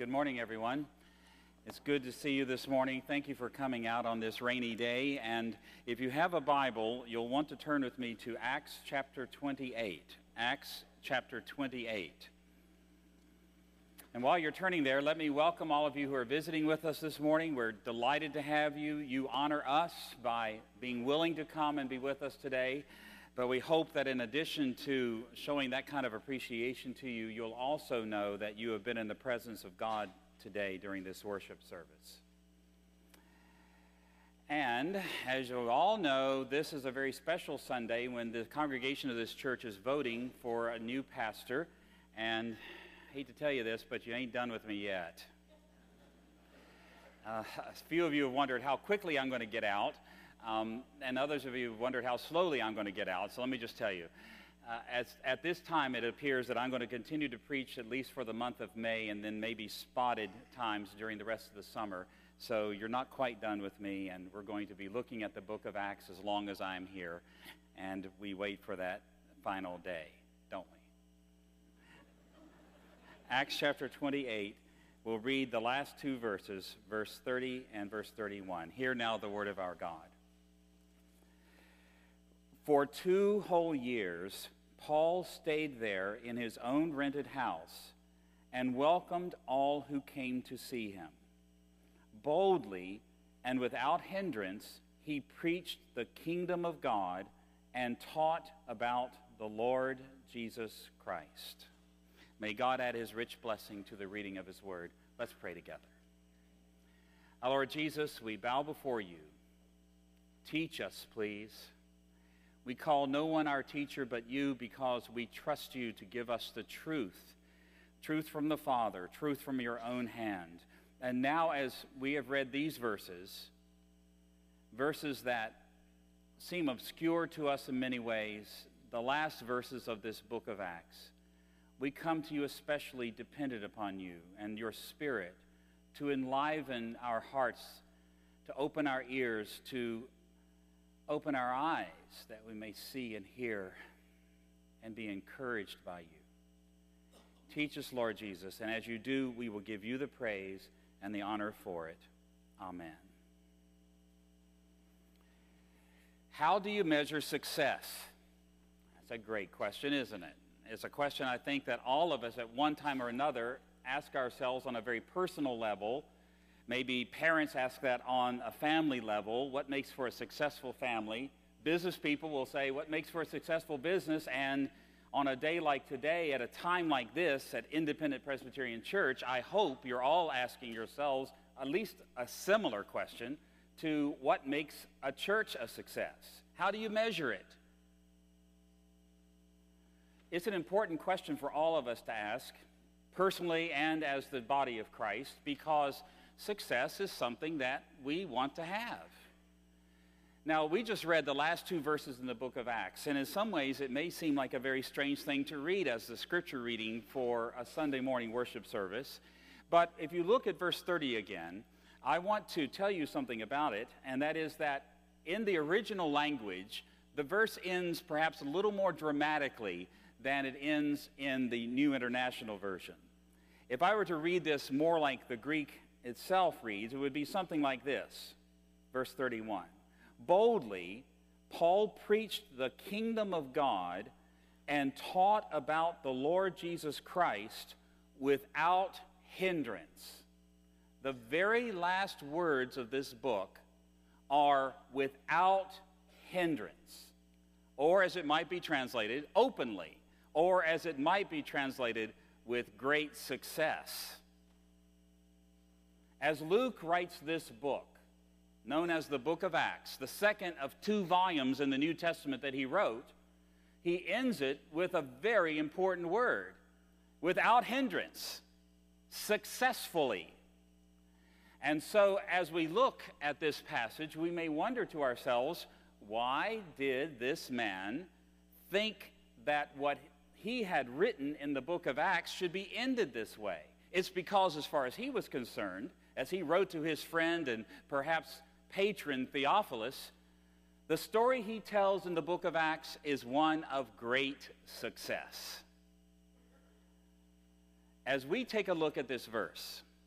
Good morning, everyone. It's good to see you this morning. Thank you for coming out on this rainy day. And if you have a Bible, you'll want to turn with me to Acts chapter 28. Acts chapter 28. And while you're turning there, let me welcome all of you who are visiting with us this morning. We're delighted to have you. You honor us by being willing to come and be with us today. But we hope that in addition to showing that kind of appreciation to you, you'll also know that you have been in the presence of God today during this worship service. And as you all know, this is a very special Sunday when the congregation of this church is voting for a new pastor. And I hate to tell you this, but you ain't done with me yet. A few of you have wondered how quickly I'm going to get out. And others of you have wondered how slowly I'm going to get out. So let me just tell you, at this time it appears that I'm going to continue to preach at least for the month of May and then maybe spotted times during the rest of the summer. So you're not quite done with me, and we're going to be looking at the book of Acts as long as I'm here. And we wait for that final day, don't we? Acts chapter 28, we'll read the last two verses, verse 30 and verse 31. Hear now the word of our God. For 2 whole years, Paul stayed there in his own rented house and welcomed all who came to see him. Boldly and without hindrance, he preached the kingdom of God and taught about the Lord Jesus Christ. May God add his rich blessing to the reading of his word. Let's pray together. Our Lord Jesus, we bow before you. Teach us, please. We call no one our teacher but you because we trust you to give us the truth from the Father, truth from your own hand. And now as we have read these verses that seem obscure to us in many ways, the last verses of this book of Acts, we come to you especially dependent upon you and your Spirit to enliven our hearts, to open our ears, to open our eyes that we may see and hear and be encouraged by you. Teach us, Lord Jesus, and as you do, we will give you the praise and the honor for it. Amen. How do you measure success? That's a great question, isn't it? It's a question I think that all of us at one time or another ask ourselves on a very personal level. Maybe parents ask that on a family level. What makes for a successful family? Business people will say, what makes for a successful business? And on a day like today, at a time like this, at Independent Presbyterian Church, I hope you're all asking yourselves at least a similar question to what makes a church a success. How do you measure it? It's an important question for all of us to ask, personally and as the body of Christ, because success is something that we want to have. Now, we just read the last 2 verses in the book of Acts, and in some ways it may seem like a very strange thing to read as the scripture reading for a Sunday morning worship service. But if you look at verse 30 again, I want to tell you something about it, and that is that in the original language, the verse ends perhaps a little more dramatically than it ends in the New International Version. If I were to read this more like the Greek itself reads, it would be something like this, verse 31. Boldly, Paul preached the kingdom of God and taught about the Lord Jesus Christ without hindrance. The very last words of this book are without hindrance, or as it might be translated, openly, or as it might be translated, with great success. As Luke writes this book, known as the book of Acts, the second of 2 volumes in the New Testament that he wrote, he ends it with a very important word, without hindrance, successfully. And so as we look at this passage, we may wonder to ourselves, why did this man think that what he had written in the book of Acts should be ended this way? It's because, as far as he was concerned, as he wrote to his friend and perhaps patron Theophilus, the story he tells in the book of Acts is one of great success. As we take a look at this verse,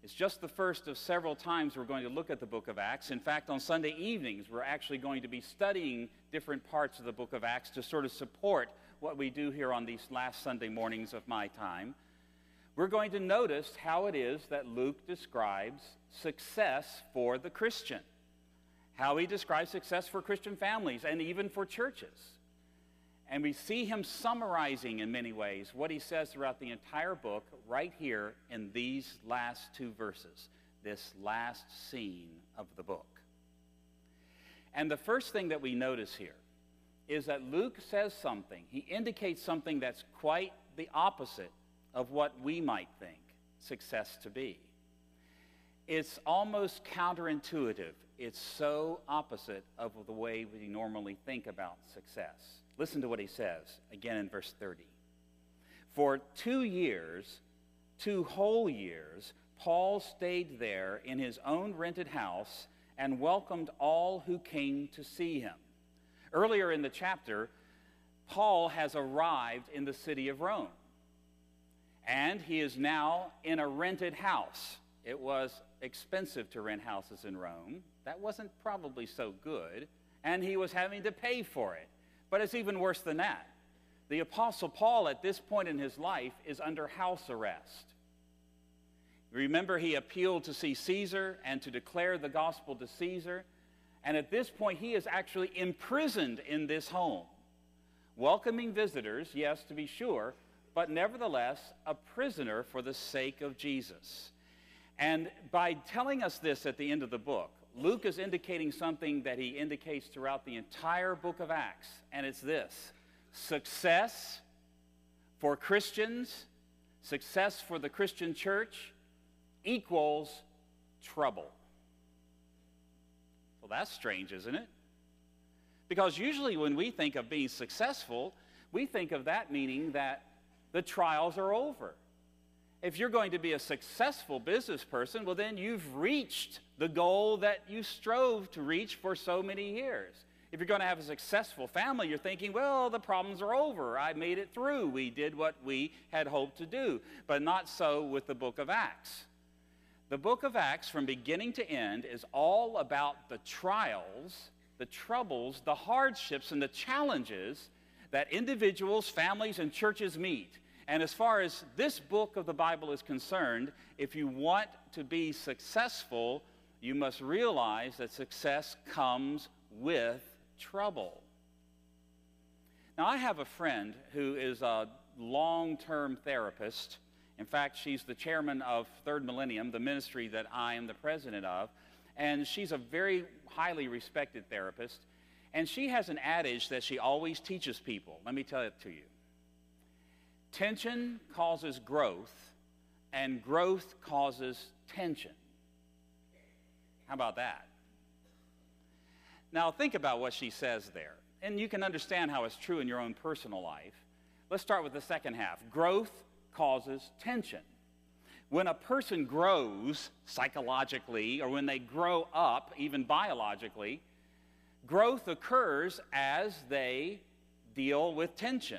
It's just the first of several times we're going to look at the book of Acts. In fact, on Sunday evenings, we're actually going to be studying different parts of the book of Acts to sort of support what we do here on these last Sunday mornings of my time. We're going to notice how it is that Luke describes success for the Christian, how he describes success for Christian families and even for churches. And we see him summarizing in many ways what he says throughout the entire book right here in these last two verses, this last scene of the book. And the first thing that we notice here is that Luke says something. He indicates something that's quite the opposite of what we might think success to be. It's almost counterintuitive. It's so opposite of the way we normally think about success. Listen to what he says, again in verse 30. For 2 years, 2 whole years, Paul stayed there in his own rented house and welcomed all who came to see him. Earlier in the chapter, Paul has arrived in the city of Rome. And he is now in a rented house. It was expensive to rent houses in Rome. That wasn't probably so good. And he was having to pay for it. But it's even worse than that. The Apostle Paul, at this point in his life, is under house arrest. Remember, he appealed to see Caesar and to declare the gospel to Caesar. And at this point, he is actually imprisoned in this home, welcoming visitors, yes, to be sure, but nevertheless, a prisoner for the sake of Jesus. And by telling us this at the end of the book, Luke is indicating something that he indicates throughout the entire book of Acts, and it's this: success for Christians, success for the Christian church equals trouble. Well, that's strange, isn't it? Because usually when we think of being successful, we think of that meaning that the trials are over. If you're going to be a successful business person, well, then you've reached the goal that you strove to reach for so many years. If you're going to have a successful family, you're thinking, well, the problems are over. I made it through. We did what we had hoped to do. But not so with the book of Acts. The book of Acts, from beginning to end, is all about the trials, the troubles, the hardships, and the challenges that individuals, families, and churches meet. And as far as this book of the Bible is concerned, if you want to be successful, you must realize that success comes with trouble. Now, I have a friend who is a long-term therapist. In fact, she's the chairman of Third Millennium, the ministry that I am the president of. And she's a very highly respected therapist. And she has an adage that she always teaches people. Let me tell it to you. Tension causes growth, and growth causes tension. How about that? Now, think about what she says there. And you can understand how it's true in your own personal life. Let's start with the second half. Growth causes tension. When a person grows psychologically, or when they grow up, even biologically, growth occurs as they deal with tension.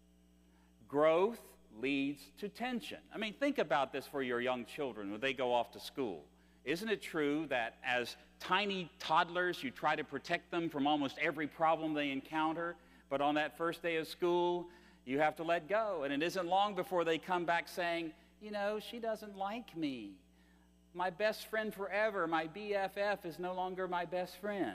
Growth leads to tension. I mean, think about this for your young children when they go off to school. Isn't it true that as tiny toddlers, you try to protect them from almost every problem they encounter, but on that first day of school, you have to let go, and it isn't long before they come back saying, you know, she doesn't like me. My best friend forever, my BFF, is no longer my best friend.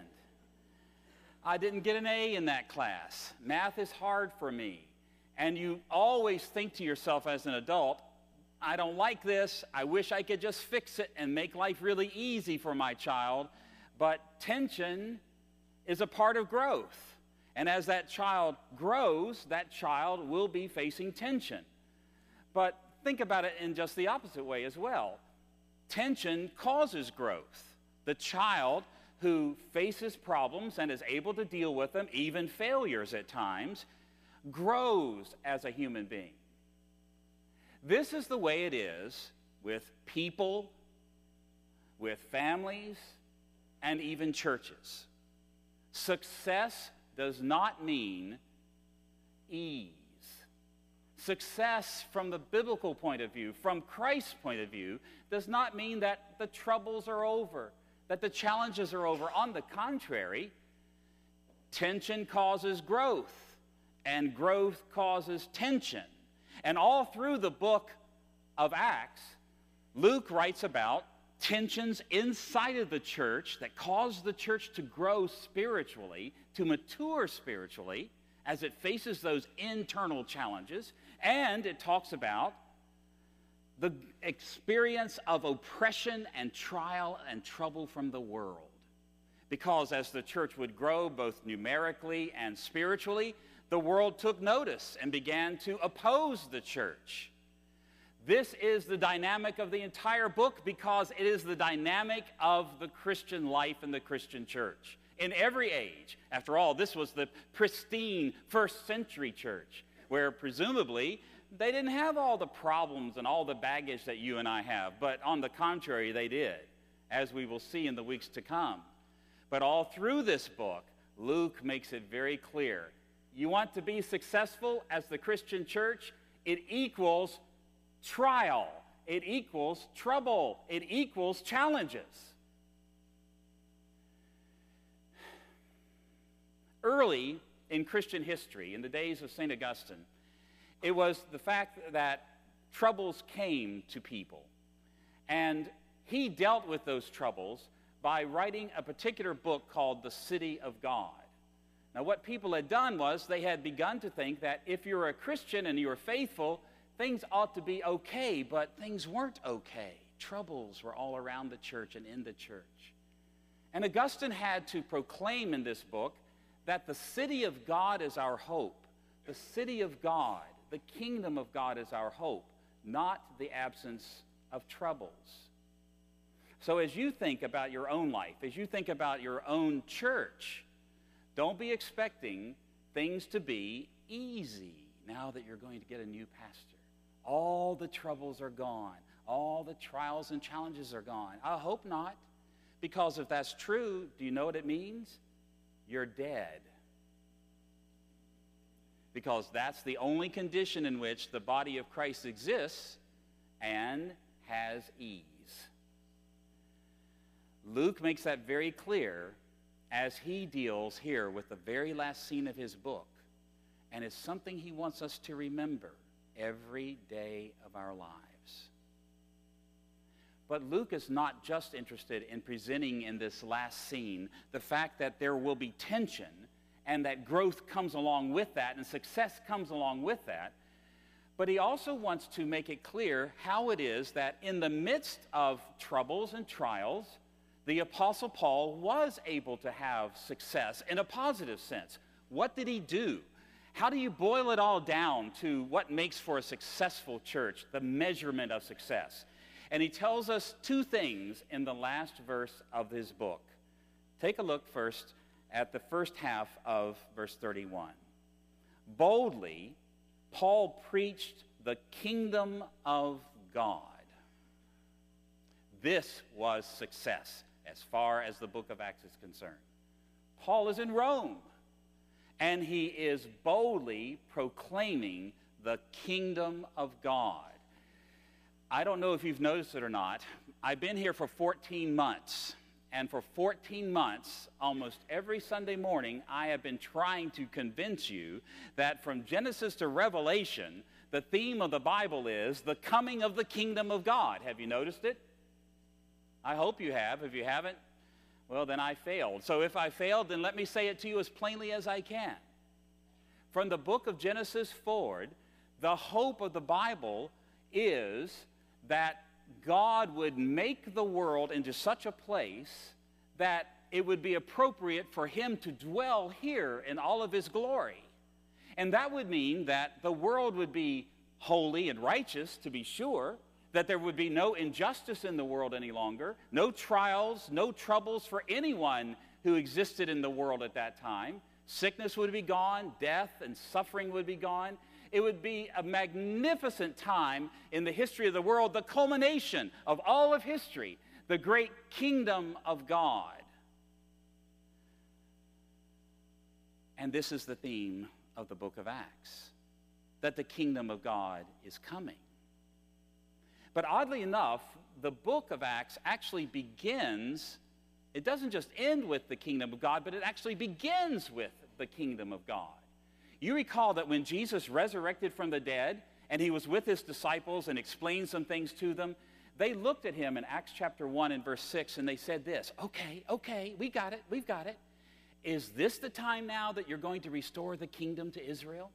I didn't get an A in that class. Math is hard for me. And you always think to yourself as an adult, I don't like this. I wish I could just fix it and make life really easy for my child. But tension is a part of growth. And as that child grows, that child will be facing tension. But think about it in just the opposite way as well. Tension causes growth. The child who faces problems and is able to deal with them, even failures at times, grows as a human being. This is the way it is with people, with families, and even churches. Success does not mean ease. Success from the biblical point of view, from Christ's point of view, does not mean that the troubles are over, that the challenges are over. On the contrary, tension causes growth, and growth causes tension. And all through the book of Acts, Luke writes about tensions inside of the church that cause the church to grow spiritually, to mature spiritually, as it faces those internal challenges. And it talks about the experience of oppression and trial and trouble from the world. Because as the church would grow both numerically and spiritually, the world took notice and began to oppose the church. This is the dynamic of the entire book because it is the dynamic of the Christian life and the Christian church in every age. After all, this was the pristine first century church where presumably they didn't have all the problems and all the baggage that you and I have, but on the contrary, they did, as we will see in the weeks to come. But all through this book, Luke makes it very clear. You want to be successful as the Christian church? It equals trial. It equals trouble. It equals challenges. Early in Christian history, in the days of St. Augustine, it was the fact that troubles came to people. And he dealt with those troubles by writing a particular book called The City of God. Now, what people had done was they had begun to think that if you're a Christian and you're faithful, things ought to be okay, but things weren't okay. Troubles were all around the church and in the church. And Augustine had to proclaim in this book that the city of God is our hope. The city of God, the kingdom of God is our hope, not the absence of troubles. So as you think about your own life, as you think about your own church, don't be expecting things to be easy now that you're going to get a new pastor. All the troubles are gone. All the trials and challenges are gone. I hope not, because if that's true, do you know what it means? You're dead. Because that's the only condition in which the body of Christ exists and has ease. Luke makes that very clear as he deals here with the very last scene of his book. And it's something he wants us to remember every day of our lives. But Luke is not just interested in presenting in this last scene the fact that there will be tension and that growth comes along with that and success comes along with that. But he also wants to make it clear how it is that in the midst of troubles and trials, the Apostle Paul was able to have success in a positive sense. What did he do? How do you boil it all down to what makes for a successful church, the measurement of success? And he tells us two things in the last verse of his book. Take a look first at the first half of verse 31. Boldly, Paul preached the kingdom of God. This was success as far as the book of Acts is concerned. Paul is in Rome, and he is boldly proclaiming the kingdom of God. I don't know if you've noticed it or not. I've been here for 14 months. And for 14 months, almost every Sunday morning, I have been trying to convince you that from Genesis to Revelation, the theme of the Bible is the coming of the kingdom of God. Have you noticed it? I hope you have. If you haven't, well, then I failed. So if I failed, then let me say it to you as plainly as I can. From the book of Genesis forward, the hope of the Bible is that God would make the world into such a place that it would be appropriate for him to dwell here in all of his glory. And that would mean that the world would be holy and righteous, to be sure, that there would be no injustice in the world any longer, no trials, no troubles for anyone who existed in the world at that time. Sickness would be gone, death and suffering would be gone. It would be a magnificent time in the history of the world, the culmination of all of history, the great kingdom of God. And this is the theme of the book of Acts. that the kingdom of God is coming. But oddly enough, the book of Acts actually begins, it doesn't just end with the kingdom of God, but it actually begins with the kingdom of God. You recall that when Jesus resurrected from the dead and he was with his disciples and explained some things to them, they looked at him in Acts chapter 1 and verse 6 and they said this, okay, we've got it. Is this the time now that you're going to restore the kingdom to Israel?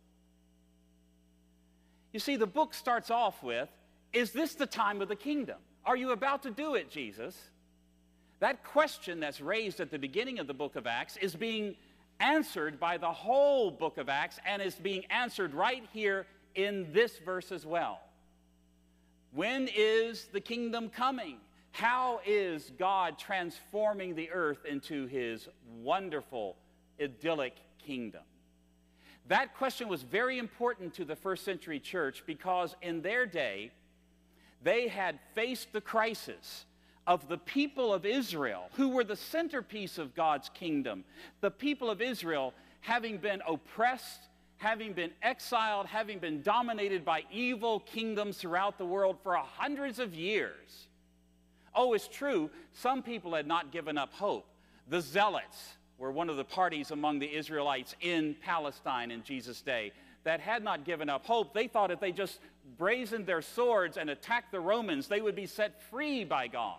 You see, the book starts off with, is this the time of the kingdom? Are you about to do it, Jesus? That question that's raised at the beginning of the book of Acts is being answered by the whole book of Acts and is being answered right here in this verse as well. When is the kingdom coming? How is God transforming the earth into his wonderful, idyllic kingdom? That question was very important to the first century church because in their day, they had faced the crisis of the people of Israel, who were the centerpiece of God's kingdom. The people of Israel having been oppressed, having been exiled, having been dominated by evil kingdoms throughout the world for hundreds of years. Oh, it's true, some people had not given up hope. The Zealots were one of the parties among the Israelites in Palestine in Jesus' day that had not given up hope. They thought if they just brazened their swords and attacked the Romans, they would be set free by God.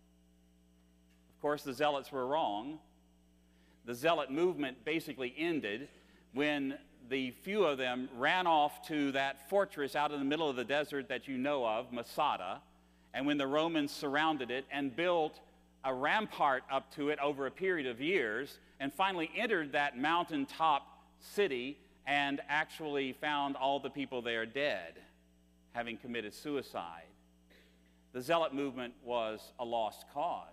Of course, the Zealots were wrong. The Zealot movement basically ended when the few of them ran off to that fortress out in the middle of the desert that you know of, Masada, and when the Romans surrounded it and built a rampart up to it over a period of years and finally entered that mountaintop city and actually found all the people there dead, having committed suicide. The Zealot movement was a lost cause.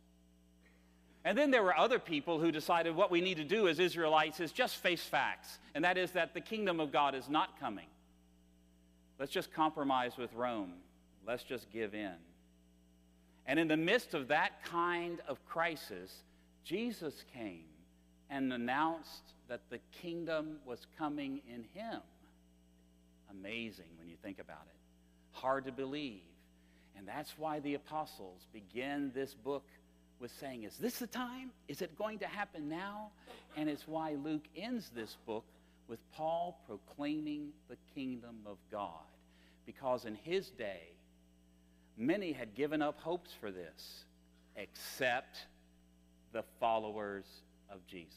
And then there were other people who decided what we need to do as Israelites is just face facts, and that is that the kingdom of God is not coming. Let's just compromise with Rome. Let's just give in. And in the midst of that kind of crisis, Jesus came and announced that the kingdom was coming in him. Amazing when you think about it. Hard to believe. And that's why the apostles begin this book with saying, is this the time? Is it going to happen now? And it's why Luke ends this book with Paul proclaiming the kingdom of God. Because in his day, many had given up hopes for this, except the followers of Jesus.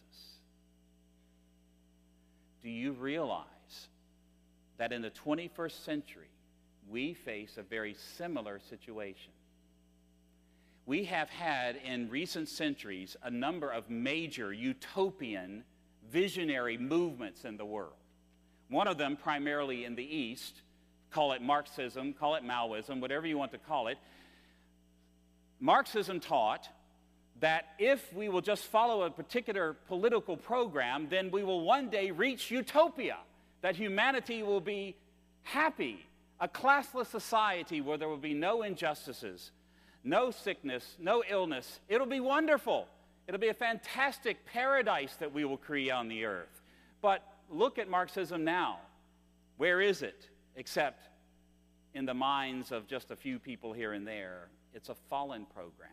Do you realize that in the 21st century, we face a very similar situation? We have had in recent centuries a number of major utopian visionary movements in the world. One of them primarily in the East, call it Marxism, call it Maoism, whatever you want to call it. Marxism taught that if we will just follow a particular political program, then we will one day reach utopia, that humanity will be happy, a classless society where there will be no injustices, no sickness, no illness. It'll be wonderful. It'll be a fantastic paradise that we will create on the earth. But look at Marxism now. Where is it? Except in the minds of just a few people here and there. It's a fallen program.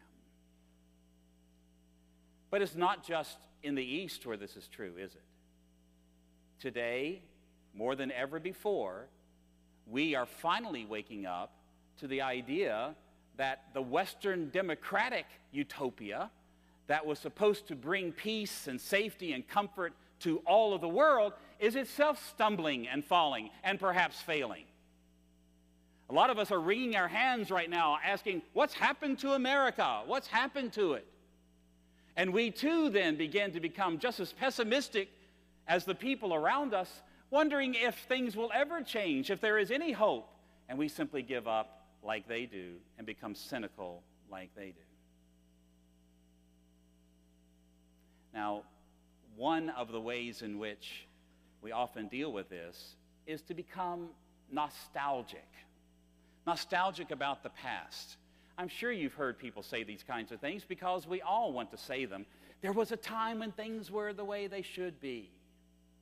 But it's not just in the East where this is true, is it? Today, more than ever before, we are finally waking up to the idea that the Western democratic utopia that was supposed to bring peace and safety and comfort to all of the world is itself stumbling and falling and perhaps failing. A lot of us are wringing our hands right now asking, what's happened to America? What's happened to it? And we too then begin to become just as pessimistic as the people around us, wondering if things will ever change, if there is any hope. And we simply give up like they do and become cynical like they do. Now, one of the ways in which we often deal with this is to become nostalgic about the past. I'm sure you've heard people say these kinds of things because we all want to say them. There was a time when things were the way they should be.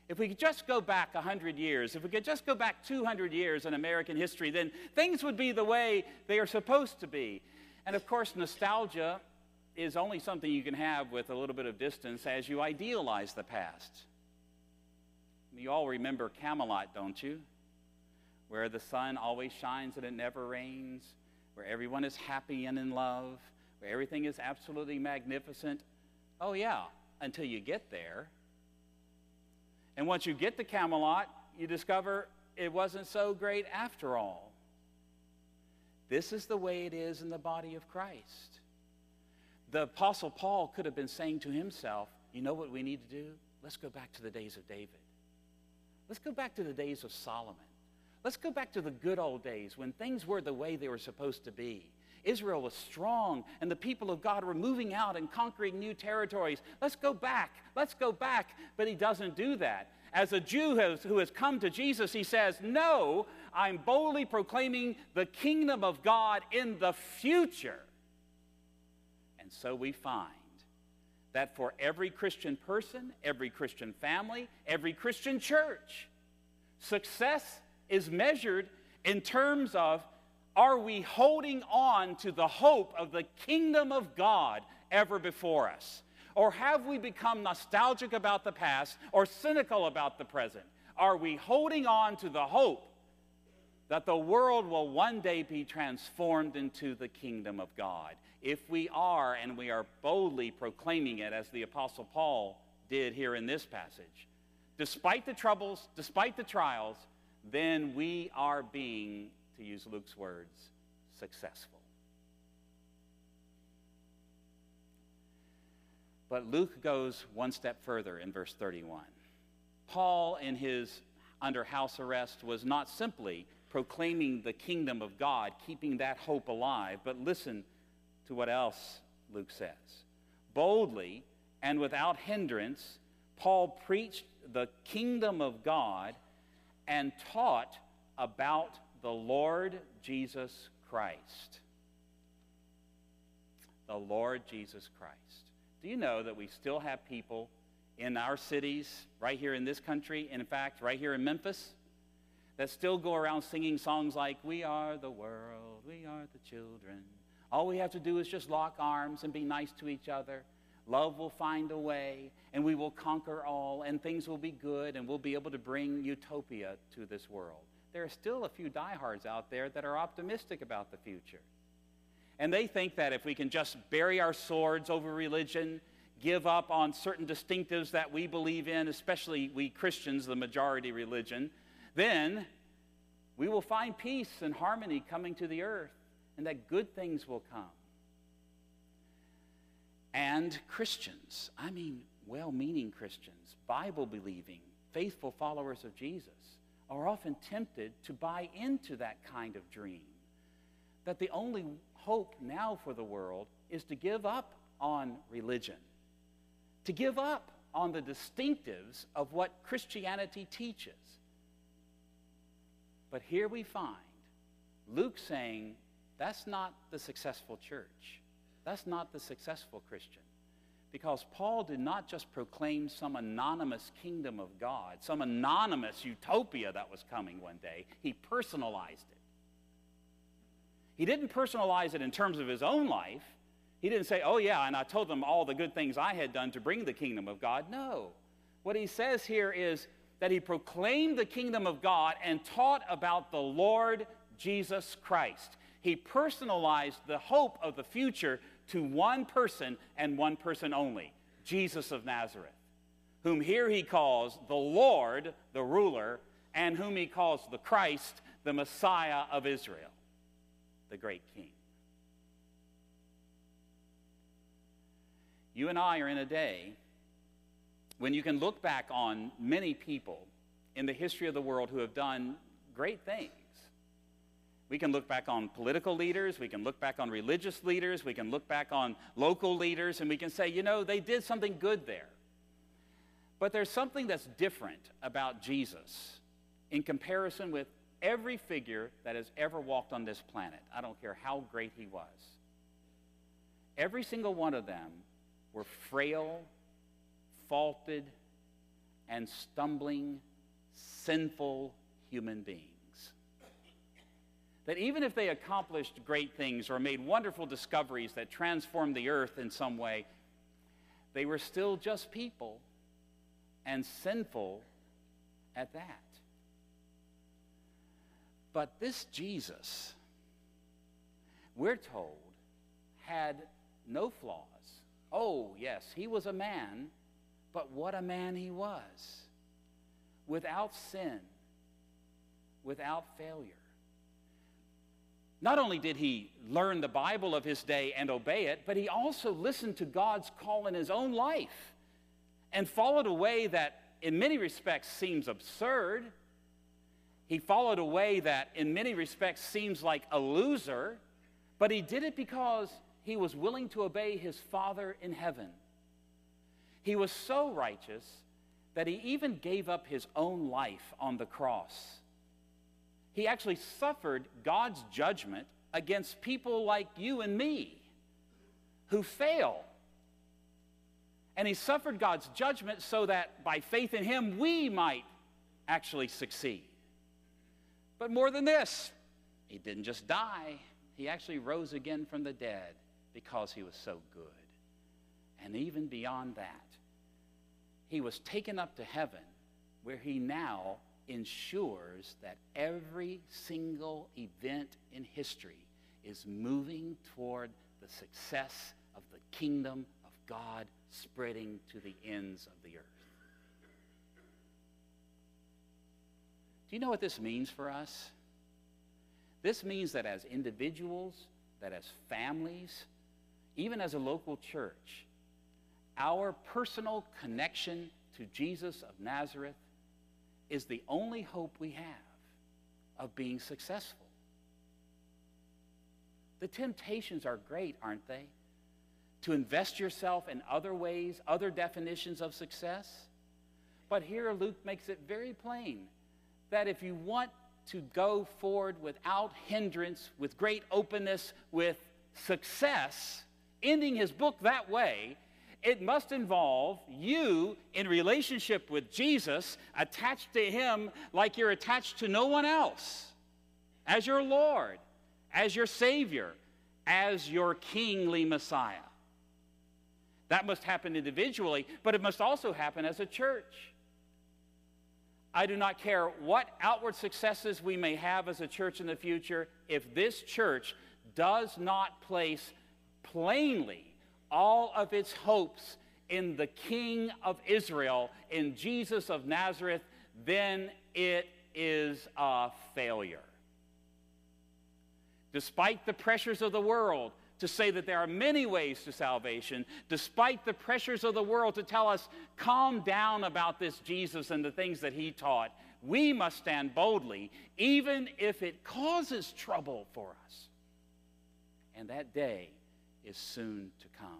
If we could just go back 100 years, if we could just go back 200 years in American history, then things would be the way they are supposed to be. And of course, nostalgia is only something you can have with a little bit of distance as you idealize the past. You all remember Camelot, don't you? Where the sun always shines and it never rains, where everyone is happy and in love, where everything is absolutely magnificent. Oh yeah, until you get there. And once you get to Camelot, you discover it wasn't so great after all. This is the way it is in the body of Christ. The Apostle Paul could have been saying to himself, you know what we need to do? Let's go back to the days of David. Let's go back to the days of Solomon. Let's go back to the good old days when things were the way they were supposed to be. Israel was strong, and the people of God were moving out and conquering new territories. Let's go back. Let's go back. But he doesn't do that. As a Jew who has come to Jesus, he says, no, I'm boldly proclaiming the kingdom of God in the future. And so we find that for every Christian person, every Christian family, every Christian church, success is measured in terms of, are we holding on to the hope of the kingdom of God ever before us? Or have we become nostalgic about the past or cynical about the present? Are we holding on to the hope that the world will one day be transformed into the kingdom of God? If we are, and we are boldly proclaiming it as the Apostle Paul did here in this passage, despite the troubles, despite the trials, then we are being, to use Luke's words, successful. But Luke goes one step further in verse 31. Paul, in his under house arrest, was not simply proclaiming the kingdom of God, keeping that hope alive, but listen to what else Luke says. Boldly and without hindrance, Paul preached the kingdom of God and taught about the Lord Jesus Christ. The Lord Jesus Christ. Do you know that we still have people in our cities, right here in this country, in fact, right here in Memphis, that still go around singing songs like, we are the world, we are the children. All we have to do is just lock arms and be nice to each other. Love will find a way, and we will conquer all, and things will be good, and we'll be able to bring utopia to this world. There are still a few diehards out there that are optimistic about the future. And they think that if we can just bury our swords over religion, give up on certain distinctives that we believe in, especially we Christians, the majority religion, then we will find peace and harmony coming to the earth, and that good things will come. And Christians, I mean well-meaning Christians, Bible-believing, faithful followers of Jesus, are often tempted to buy into that kind of dream, that the only hope now for the world is to give up on religion, to give up on the distinctives of what Christianity teaches. But here we find Luke saying, that's not the successful church. That's not the successful Christian. Because Paul did not just proclaim some anonymous kingdom of God, some anonymous utopia that was coming one day. He personalized it. He didn't personalize it in terms of his own life. He didn't say, oh yeah, and I told them all the good things I had done to bring the kingdom of God. No. What he says here is that he proclaimed the kingdom of God and taught about the Lord Jesus Christ. He personalized the hope of the future to one person and one person only, Jesus of Nazareth, whom here he calls the Lord, the ruler, and whom he calls the Christ, the Messiah of Israel, the great king. You and I are in a day when you can look back on many people in the history of the world who have done great things. We can look back on political leaders, we can look back on religious leaders, we can look back on local leaders, and we can say, you know, they did something good there. But there's something that's different about Jesus in comparison with every figure that has ever walked on this planet. I don't care how great he was. Every single one of them were frail, faulted, and stumbling, sinful human beings. That even if they accomplished great things or made wonderful discoveries that transformed the earth in some way, they were still just people and sinful at that. But this Jesus, we're told, had no flaws. Oh, yes, he was a man, but what a man he was. Without sin, without failure. Not only did he learn the Bible of his day and obey it, but he also listened to God's call in his own life and followed a way that in many respects seems absurd. He followed a way that in many respects seems like a loser, but he did it because he was willing to obey his Father in heaven. He was so righteous that he even gave up his own life on the cross. He actually suffered God's judgment against people like you and me who fail. And he suffered God's judgment so that by faith in him, we might actually succeed. But more than this, he didn't just die. He actually rose again from the dead because he was so good. And even beyond that, he was taken up to heaven, where he now ensures that every single event in history is moving toward the success of the kingdom of God spreading to the ends of the earth. Do you know what this means for us? This means that as individuals, that as families, even as a local church, our personal connection to Jesus of Nazareth is the only hope we have of being successful. The temptations are great, aren't they? To invest yourself in other ways, other definitions of success. But here Luke makes it very plain that if you want to go forward without hindrance, with great openness, with success, ending his book that way, it must involve you in relationship with Jesus, attached to him like you're attached to no one else, as your Lord, as your Savior, as your kingly Messiah. That must happen individually, but it must also happen as a church. I do not care what outward successes we may have as a church in the future, if this church does not place plainly all of its hopes in the King of Israel, in Jesus of Nazareth, then it is a failure. Despite the pressures of the world to say that there are many ways to salvation, despite the pressures of the world to tell us, calm down about this Jesus and the things that he taught, we must stand boldly, even if it causes trouble for us. And that day is soon to come.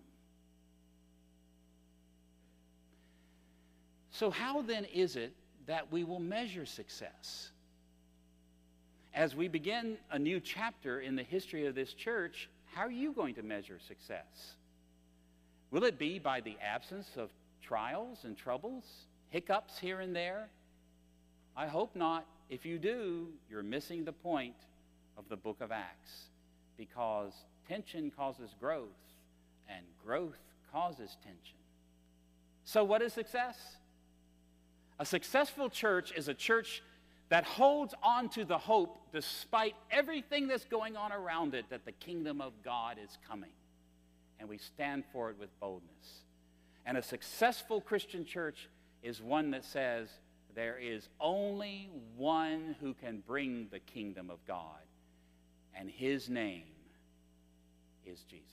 So how then is it that we will measure success? As we begin a new chapter in the history of this church, how are you going to measure success? Will it be by the absence of trials and troubles, hiccups here and there? I hope not. If you do, you're missing the point of the book of Acts, because tension causes growth, and growth causes tension. So what is success? A successful church is a church that holds on to the hope despite everything that's going on around it, that the kingdom of God is coming. And we stand for it with boldness. And a successful Christian church is one that says there is only one who can bring the kingdom of God, and his name is Jesus.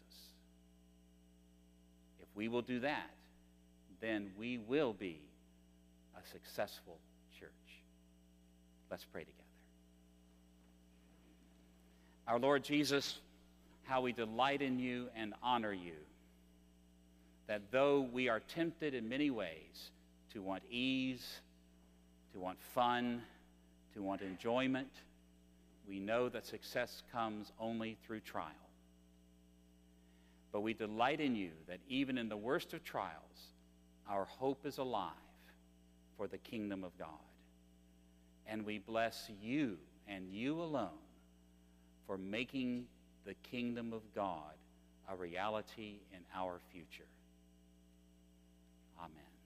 If we will do that, then we will be a successful church. Let's pray together. Our Lord Jesus, how we delight in you and honor you, that though we are tempted in many ways to want ease, to want fun, to want enjoyment, we know that success comes only through trial. But we delight in you that even in the worst of trials, our hope is alive, for the kingdom of God. And we bless you and you alone for making the kingdom of God a reality in our future. Amen.